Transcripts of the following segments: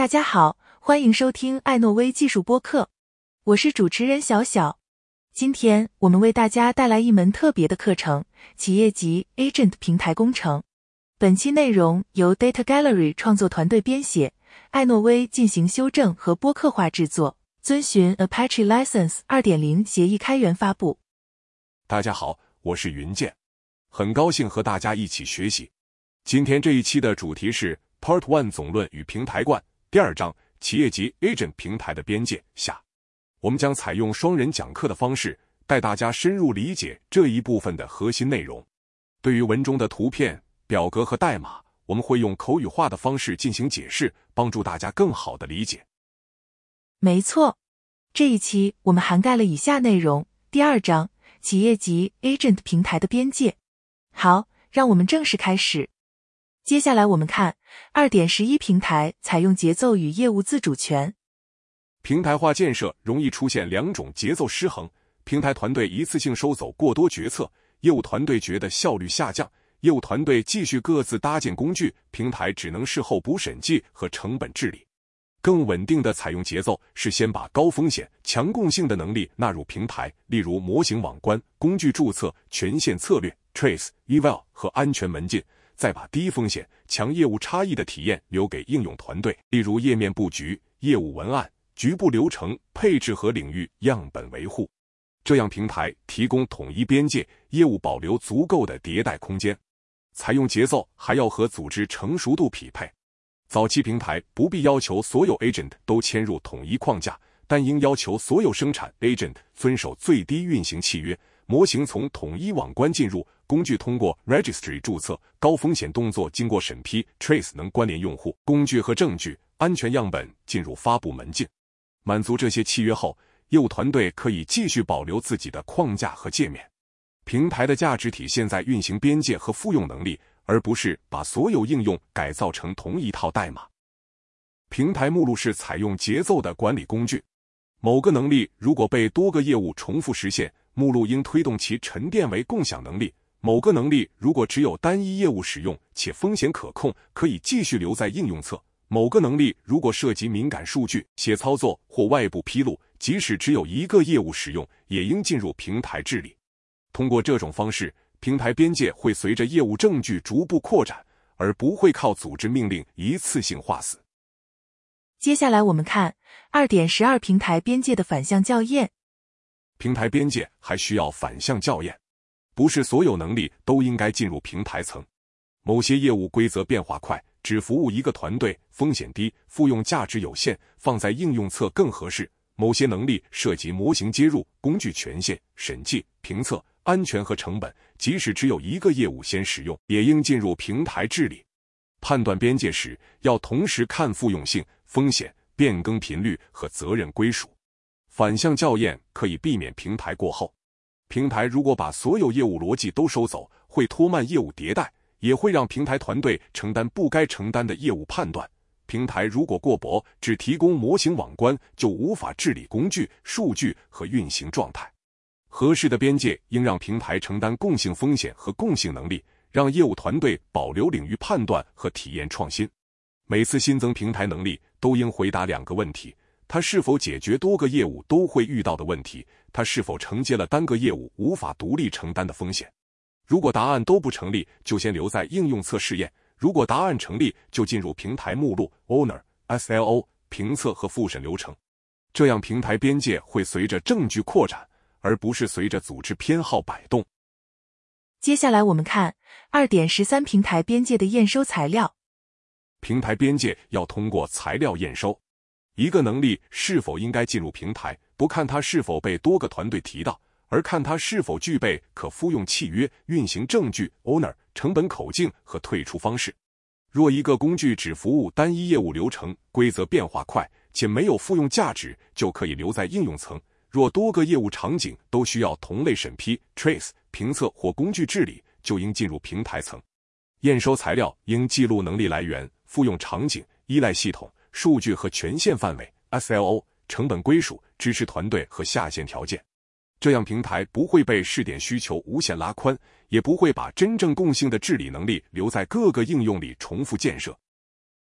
大家好，欢迎收听艾诺威技术播客，我是主持人小小。今天我们为大家带来一门特别的课程——企业级 Agent 平台工程。本期内容由 Data Gallery 创作团队编写，艾诺威进行修正和播客化制作，遵循 Apache License 2.0 协议开源发布。 大家好，我是云健，很高兴和大家一起学习。今天这一期的主题是 Part 1总论与平台观第2章企业级 Agent 平台的边界下，我们将采用双人讲课的方式，带大家深入理解这一部分的核心内容。对于文中的图片、表格和代码，我们会用口语化的方式进行解释，帮助大家更好的理解。 没错，这一期我们涵盖了以下内容：第2章企业级 Agent 平台的边界。好，让我们正式开始。接下来我们看 2.11 平台采用节奏与业务自主权。 平台化建设容易出现2种节奏失衡，平台团队一次性收走过多决策，业务团队觉得效率下降，业务团队继续各自搭建工具，平台只能事后补审计和成本治理。更稳定的采用节奏是先把高风险、强共性的能力纳入平台，例如模型网关、工具注册、权限策略、Trace、Eval 和安全门禁，再把低风险、强业务差异的体验留给应用团队，例如页面布局、业务文案、局部流程配置和领域样本维护。这样平台提供统一边界，业务保留足够的迭代空间。采用节奏还要和组织成熟度匹配。早期平台不必要求所有 Agent 都迁入统一框架，但应要求所有生产 Agent 遵守最低运行契约，模型从统一网关进入，工具通过 Registry 注册，高风险动作经过审批 Trace 能关联用户、工具和证据，安全样本进入发布门禁。满足这些契约后，业务团队可以继续保留自己的框架和界面。平台的价值体现在运行边界和复用能力，而不是把所有应用改造成同一套代码。平台目录是采用节奏的管理工具。某个能力如果被多个业务重复实现，目录应推动其沉淀为共享能力。某个能力如果只有单一业务使用且风险可控，可以继续留在应用侧。某个能力如果涉及敏感数据、且操作或外部披露，即使只有一个业务使用，也应进入平台治理。通过这种方式，平台边界会随着业务证据逐步扩展，而不会靠组织命令一次性划死。 接下来我们看 2.12 平台边界的反向校验。 平台边界还需要反向校验，不是所有能力都应该进入平台层。某些业务规则变化快，只服务一个团队，风险低，复用价值有限，放在应用侧更合适。某些能力涉及模型接入、工具权限、审计、评测、安全和成本，即使只有一个业务先使用，也应进入平台治理。判断边界时，要同时看复用性、风险、变更频率和责任归属。反向校验可以避免平台过后。平台如果把所有业务逻辑都收走，会拖慢业务迭代，也会让平台团队承担不该承担的业务判断。平台如果过薄，只提供模型网关，就无法治理工具、数据和运行状态。合适的边界应让平台承担共性风险和共性能力，让业务团队保留领域判断和体验创新。每次新增平台能力都应回答2个问题：它是否解决多个业务都会遇到的问题？它是否承接了单个业务无法独立承担的风险？如果答案都不成立，就先留在应用侧试验；如果答案成立，就进入平台目录 Owner、SLO、评测和复审流程。这样平台边界会随着证据扩展，而不是随着组织偏好摆动。 接下来我们看 2.13 平台边界的验收材料。 平台边界要通过材料验收。一个能力是否应该进入平台，不看它是否被多个团队提到，而看它是否具备可复用契约、运行证据、Owner、成本口径和退出方式。若一个工具只服务单一业务流程，规则变化快，且没有复用价值，就可以留在应用层。若多个业务场景都需要同类审批、Trace、评测或工具治理，就应进入平台层。验收材料应记录能力来源、复用场景、依赖系统、数据和权限范围、SLO、成本归属、支持团队和下线条件。这样平台不会被试点需求无限拉宽，也不会把真正共性的治理能力留在各个应用里重复建设。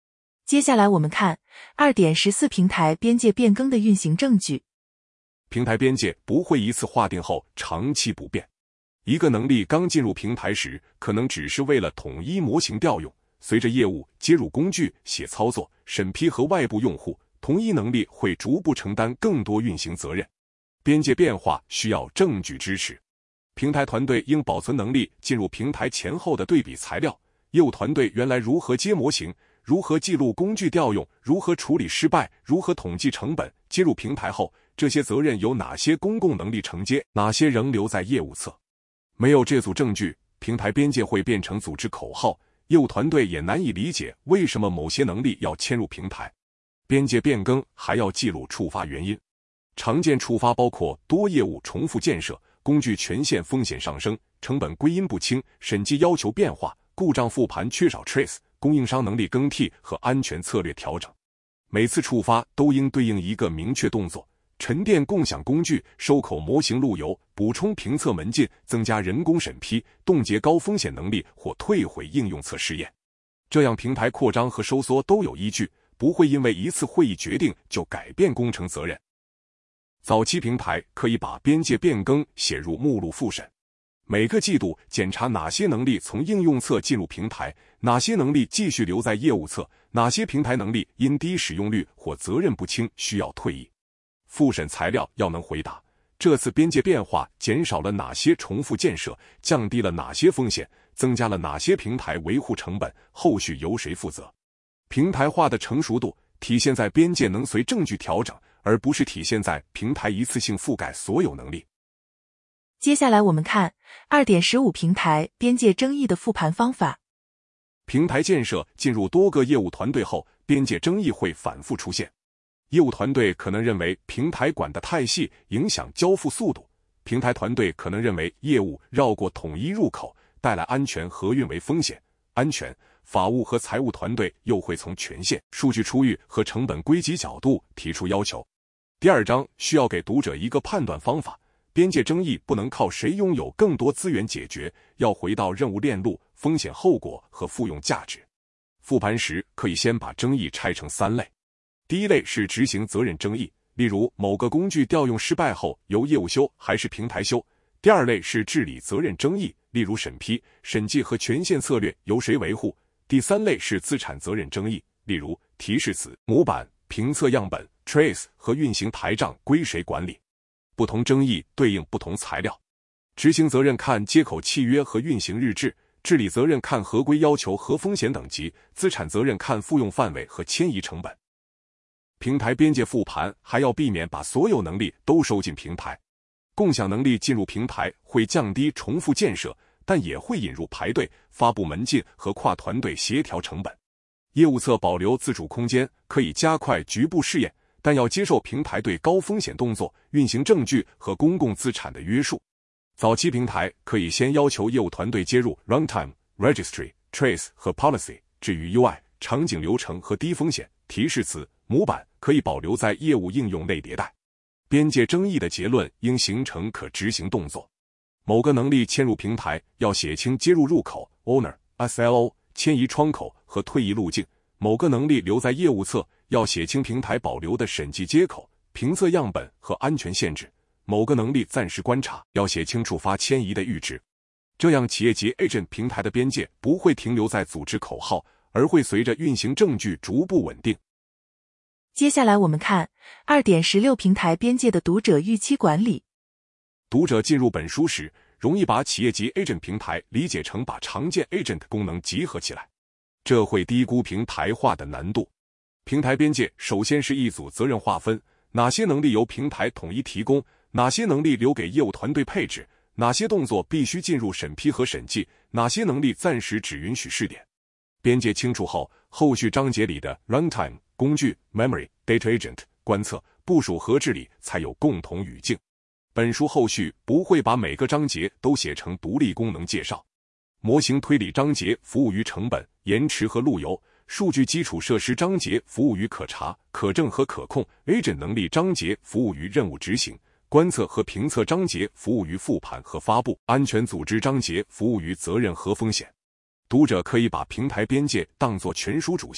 接下来我们看 2.14 平台边界变更的运行证据。 平台边界不会一次划定后长期不变。一个能力刚进入平台时，可能只是为了统一模型调用，随着业务接入工具、写操作、审批和外部用户，同一能力会逐步承担更多运行责任。边界变化需要证据支持。平台团队应保存能力进入平台前后的对比材料，业务团队原来如何接模型，如何记录工具调用，如何处理失败，如何统计成本，接入平台后，这些责任由哪些公共能力承接，哪些仍留在业务侧。没有这组证据，平台边界会变成组织口号，业务团队也难以理解为什么某些能力要迁入平台。边界变更还要记录触发原因。常见触发包括多业务重复建设、工具权限风险上升、成本归因不清、审计要求变化、故障复盘缺少 trace、供应商能力更替和安全策略调整。每次触发都应对应一个明确动作：沉淀共享工具、收口模型路由、补充评测门禁、增加人工审批、冻结高风险能力或退回应用侧试验。这样平台扩张和收缩都有依据，不会因为一次会议决定就改变工程责任。早期平台可以把边界变更写入目录复审，每个季度检查哪些能力从应用侧进入平台，哪些能力继续留在业务侧，哪些平台能力因低使用率或责任不清需要退役。复审材料要能回答这次边界变化减少了哪些重复建设，降低了哪些风险，增加了哪些平台维护成本，后续由谁负责。平台化的成熟度体现在边界能随证据调整，而不是体现在平台一次性覆盖所有能力。 接下来我们看 2.15 平台边界争议的复盘方法。 平台建设进入多个业务团队后，边界争议会反复出现。业务团队可能认为平台管得太细，影响交付速度；平台团队可能认为业务绕过统一入口，带来安全和运维风险。安全、法务和财务团队又会从权限、数据出狱和成本归集角度提出要求。第二章需要给读者一个判断方法，边界争议不能靠谁拥有更多资源解决，要回到任务链路、风险后果和复用价值。复盘时可以先把争议拆成3类。第一类是执行责任争议，例如某个工具调用失败后由业务修还是平台修。第二类是治理责任争议，例如审批、审计和权限策略由谁维护。第三类是资产责任争议，例如提示词、模板、评测样本、trace 和运行台账归谁管理。不同争议对应不同材料。执行责任看接口契约和运行日志，治理责任看合规要求和风险等级，资产责任看复用范围和迁移成本。平台边界复盘还要避免把所有能力都收进平台。共享能力进入平台会降低重复建设，但也会引入排队、发布门禁和跨团队协调成本。业务侧保留自主空间，可以加快局部试验，但要接受平台对高风险动作、运行证据和公共资产的约束。早期平台可以先要求业务团队接入 runtime、registry、trace 和 policy， 至于 UI、场景流程和低风险提示词、模板可以保留在业务应用内迭代。边界争议的结论应形成可执行动作。某个能力迁入平台，要写清接入入口 owner、SLO、迁移窗口和退役路径。某个能力留在业务侧，要写清平台保留的审计接口、评测样本和安全限制。某个能力暂时观察，要写清触发迁移的阈值。这样企业级 agent 平台的边界不会停留在组织口号，而会随着运行证据逐步稳定。 接下来我们看 2.16 平台边界的读者预期管理。 读者进入本书时，容易把企业级 agent 平台理解成把常见 agent 功能集合起来，这会低估平台化的难度。平台边界首先是一组责任划分，哪些能力由平台统一提供，哪些能力留给业务团队配置，哪些动作必须进入审批和审计，哪些能力暂时只允许试点。边界清楚后，后续章节里的 runtime、工具、memory、data agent、观测、部署和治理才有共同语境。本书后续不会把每个章节都写成独立功能介绍。模型推理章节服务于成本、延迟和路由，数据基础设施章节服务于可查、可证和可控， agent 能力章节服务于任务执行，观测和评测章节服务于复盘和发布，安全组织章节服务于责任和风险。读者可以把平台边界当作全书主线，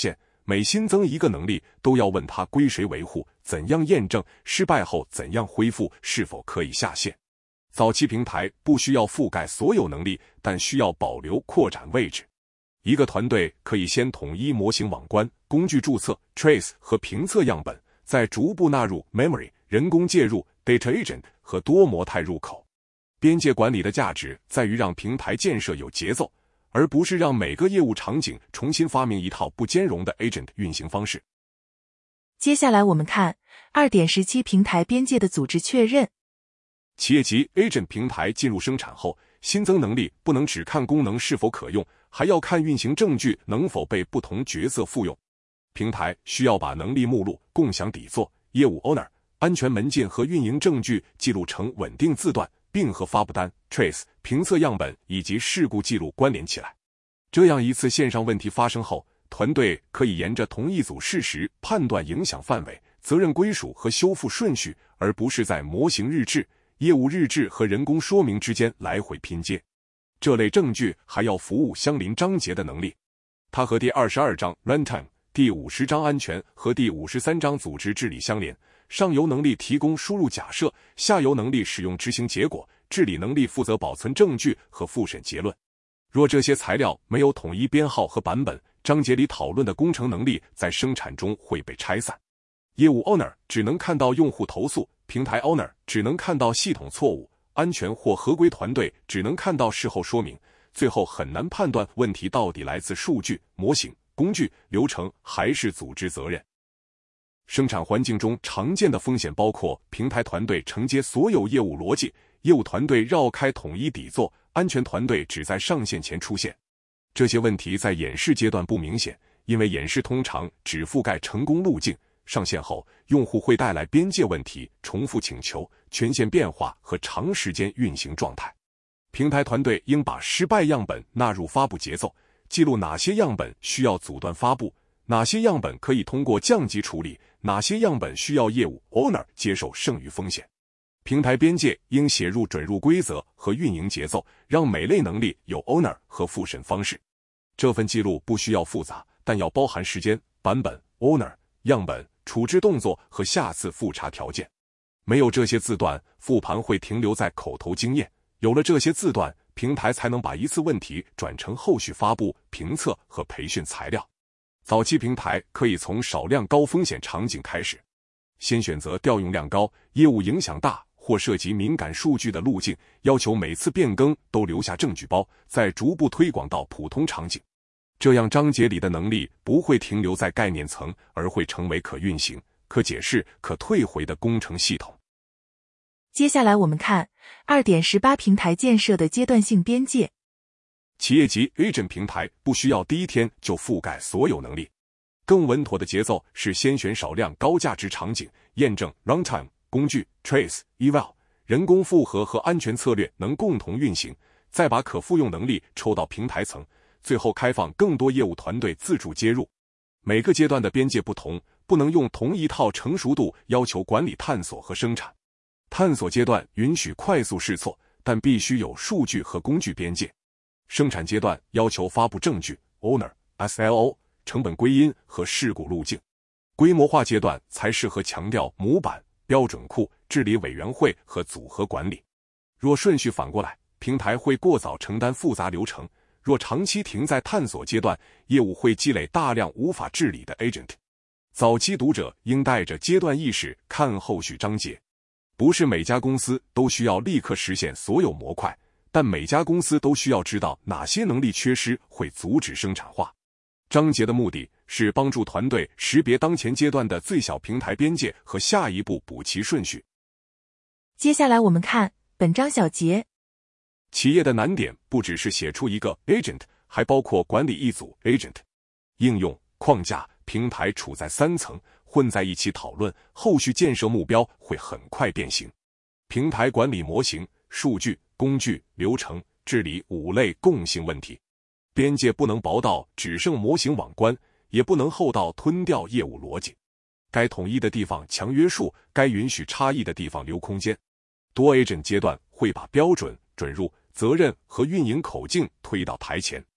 每新增一个能力，都要问它归谁维护，怎样验证，失败后怎样恢复，是否可以下线。早期平台不需要覆盖所有能力，但需要保留扩展位置。一个团队可以先统一模型网关、工具注册、trace 和评测样本，再逐步纳入 memory、人工介入、data agent 和多模态入口。边界管理的价值在于让平台建设有节奏，而不是让每个业务场景重新发明一套不兼容的 agent 运行方式。 接下来我们看 2.17 平台边界的组织确认。 企业级 agent 平台进入生产后，新增能力不能只看功能是否可用，还要看运行证据能否被不同角色复用。平台需要把能力目录、共享底座、业务 owner、安全门禁和运营证据记录成稳定字段，并和发布单、trace、评测样本以及事故记录关联起来。这样一次线上问题发生后，团队可以沿着同一组事实判断影响范围、责任归属和修复顺序，而不是在模型日志、业务日志和人工说明之间来回拼接。这类证据还要服务相邻章节的能力，它和第22章 Runtime、第50章安全和第53章组织治理相连。上游能力提供输入假设，下游能力使用执行结果，治理能力负责保存证据和复审结论。若这些材料没有统一编号和版本，章节里讨论的工程能力在生产中会被拆散。业务 owner 只能看到用户投诉，平台 owner 只能看到系统错误，安全或合规团队只能看到事后说明，最后很难判断问题到底来自数据、模型、工具、流程还是组织责任。生产环境中常见的风险包括平台团队承接所有业务逻辑，业务团队绕开统一底座，安全团队只在上线前出现。这些问题在演示阶段不明显，因为演示通常只覆盖成功路径，上线后用户会带来边界问题、重复请求、权限变化和长时间运行状态。平台团队应把失败样本纳入发布节奏，记录哪些样本需要阻断发布，哪些样本可以通过降级处理，哪些样本需要业务 owner 接受剩余风险。平台边界应写入准入规则和运营节奏，让每类能力有 owner 和复审方式。这份记录不需要复杂，但要包含时间、版本、owner、样本、处置动作和下次复查条件。没有这些字段，复盘会停留在口头经验。有了这些字段，平台才能把一次问题转成后续发布、评测和培训材料。早期平台可以从少量高风险场景开始，先选择调用量高、业务影响大或涉及敏感数据的路径，要求每次变更都留下证据包，再逐步推广到普通场景。这样章节里的能力不会停留在概念层，而会成为可运行、可解释、可退回的工程系统。 接下来我们看 2.18 平台建设的阶段性边界。 企业级 agent 平台不需要第一天就覆盖所有能力，更稳妥的节奏是先选少量高价值场景，验证 runtime、工具、trace、eval、人工复合和安全策略能共同运行，再把可复用能力抽到平台层，最后开放更多业务团队自主接入。每个阶段的边界不同，不能用同一套成熟度要求管理探索和生产。探索阶段允许快速试错，但必须有数据和工具边界。生产阶段要求发布证据 owner、SLO、成本归因和事故路径。规模化阶段才适合强调模板、标准库、治理委员会和组合管理。若顺序反过来，平台会过早承担复杂流程；若长期停在探索阶段，业务会积累大量无法治理的 agent。早期读者应带着阶段意识看后续章节。不是每家公司都需要立刻实现所有模块，但每家公司都需要知道哪些能力缺失会阻止生产化。章节的目的是帮助团队识别当前阶段的最小平台边界和下一步补齐顺序。 接下来我们看本章小结。 企业的难点不只是写出一个 agent， 还包括管理一组 agent。应用、框架、平台处在3层，混在一起讨论，后续建设目标会很快变形。平台管理模型、数据、工具、流程、治理5类共性问题。边界不能薄到只剩模型网关，也不能厚到吞掉业务逻辑。该统一的地方强约束，该允许差异的地方留空间。多 agent 阶段会把标准、准入、责任和运营口径推到台前。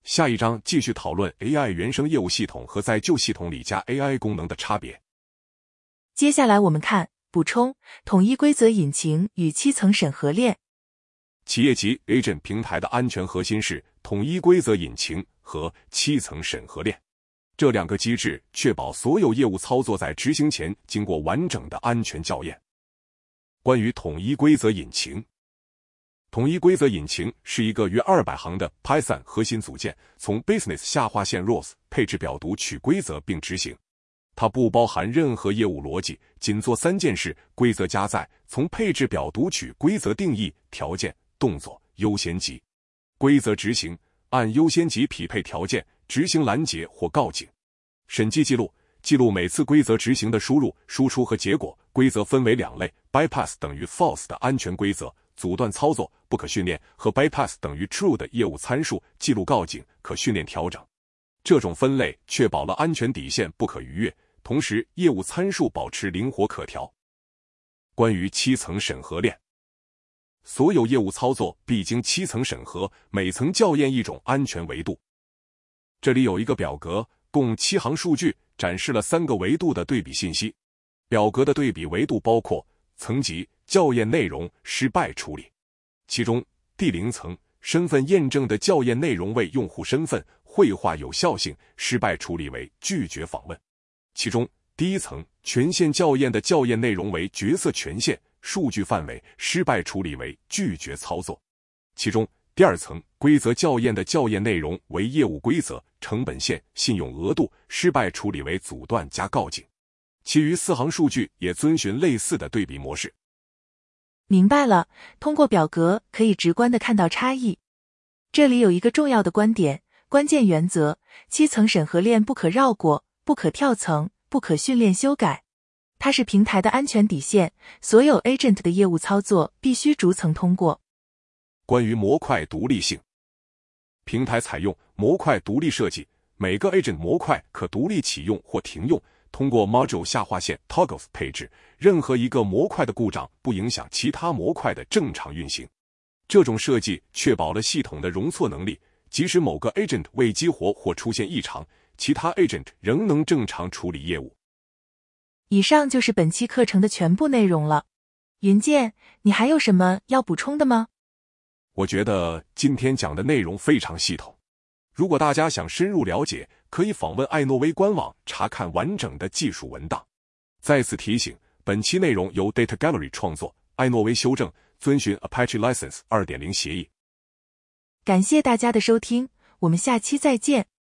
下一章继续讨论 AI 原生业务系统和在旧系统里加 AI 功能的差别。 接下来我们看补充统一规则引擎与7层审核链。 企业级 Agent 平台的安全核心是统一规则引擎和7层审核链。这两个机制确保所有业务操作在执行前经过完整的安全校验。关于统一规则引擎，统一规则引擎是一个约200行的 Python 核心组件，从 business 下划线 rows 配置表读取规则并执行。它不包含任何业务逻辑，仅做3件事：规则加载，从配置表读取规则定义、条件、动作、优先级；规则执行，按优先级匹配条件，执行拦截或告警；审计记录，记录每次规则执行的输入、输出和结果。规则分为2类 ：bypass 等于 false 的安全规则，阻断操作，不可训练；和 bypass 等于 true 的业务参数，记录告警，可训练调整。这种分类确保了安全底线不可逾越，同时业务参数保持灵活可调。关于7层审核链，所有业务操作必经7层审核，每层校验一种安全维度。这里有一个表格，共7行数据，展示了3个维度的对比信息。表格的对比维度包括层级、校验内容、失败处理。其中第0层身份验证的校验内容为用户身份、绘画有效性，失败处理为拒绝访问。其中第1层权限校验的校验内容为角色权限、数据范围，失败处理为拒绝操作。其中第2层规则校验的校验内容为业务规则、成本线、信用额度，失败处理为阻断加告警。其余4行数据也遵循类似的对比模式。 明白了，通过表格可以直观地看到差异。这里有一个重要的观点，关键原则：7层审核链不可绕过，不可跳层，不可训练修改。它是平台的安全底线，所有 agent 的业务操作必须逐层通过。 关于模块独立性，平台采用模块独立设计，每个 agent 模块可独立启用或停用，通过 module 下划线 toggles 配置，任何一个模块的故障不影响其他模块的正常运行。这种设计确保了系统的容错能力，即使某个 agent 未激活或出现异常，其他 agent 仍能正常处理业务。 以上就是本期课程的全部内容了。云健，你还有什么要补充的吗？ 我觉得今天讲的内容非常系统。如果大家想深入了解，可以访问艾诺威官网查看完整的技术文档。再次提醒，本期内容由 Data Gallery 创作，艾诺威修正，遵循 Apache License 2.0 协议。 感谢大家的收听，我们下期再见。